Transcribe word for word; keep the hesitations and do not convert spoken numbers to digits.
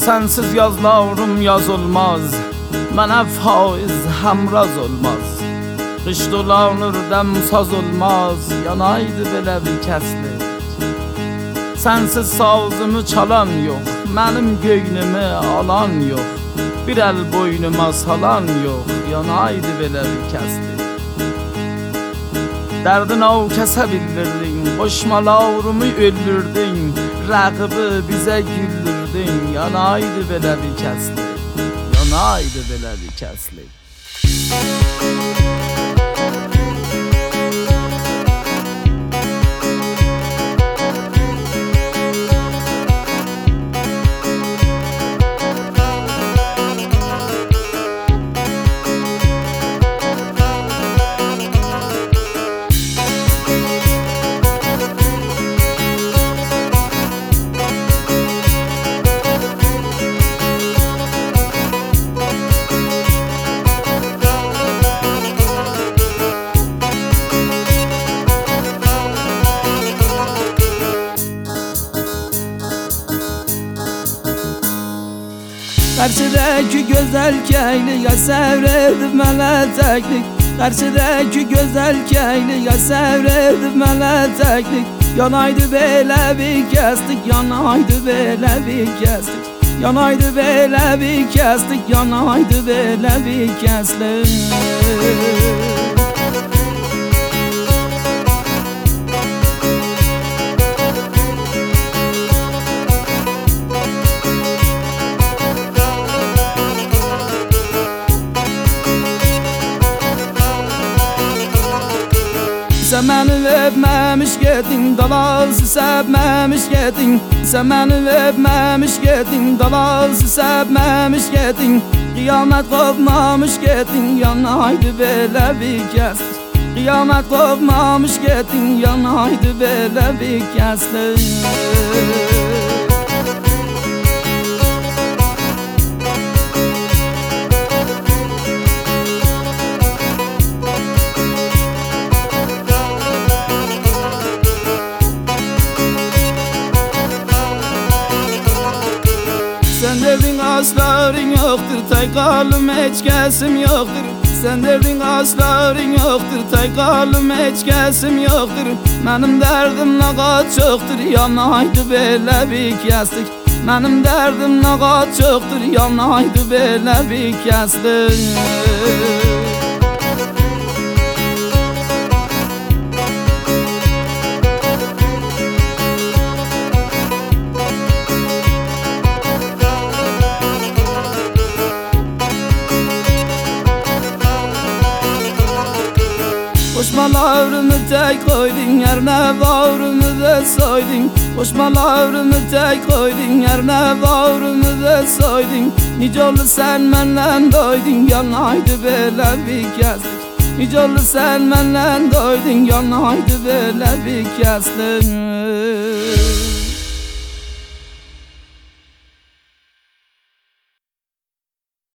Sensiz yazlarım yaz olmaz, mənə faiz həmraz olmaz. Qış dolanır dəm saz olmaz, yanaydı belə bir kəslik. Sensiz sazımı çalan yox, mənim göynümü alan yox. Bir əl boynuma salan yox, yanaydı belə bir kəslik. Dərdin av kəsə bildirdin, qoşmalarımı öldürdün. Rəqibi bizə güldürdün, yanaydı belə bir kəslik. Yanaydı belə bir kəslik. Karşıdaki güzel keyli ya sevredip mənə təklik. Karşıdaki güzel keyli ya sevredip mənə təklik. Yanaydı belə bir kəslik, yanaydı belə bir kəslik. Yanaydı belə bir kəslik, yanaydı belə bir kəslik. Sen məni öpməmiş gedin, dalası səpməmiş gedin. Sen məni öpməmiş gedin, dalası səpməmiş gedin. Qiyamət qopmamış gedin, yanaydı belə bir kəslik. Qiyamət qopmamış gedin, yanaydı belə bir kəslik. Sen derdin asların yoktur, tay kalım heç kəsim yoktur. Sen derdin asların yoktur, tay kalım heç kəsim yoktur. Mənim dərdim nə qat çoxdur, yanaydı belə bir kəslik. Mənim dərdim nə qat çoxdur, yanaydı belə bir kəslik. Koşmalarımı tek koydun, yerine bağrımı da soydun. Koşmalarımı tek koydun, yerine bağrımı da soydun. Nice oldu sen mənlə doydun, yanaydı belə bir kəslik. Nice oldu sen mənlə doydun, yanaydı belə bir kəslik.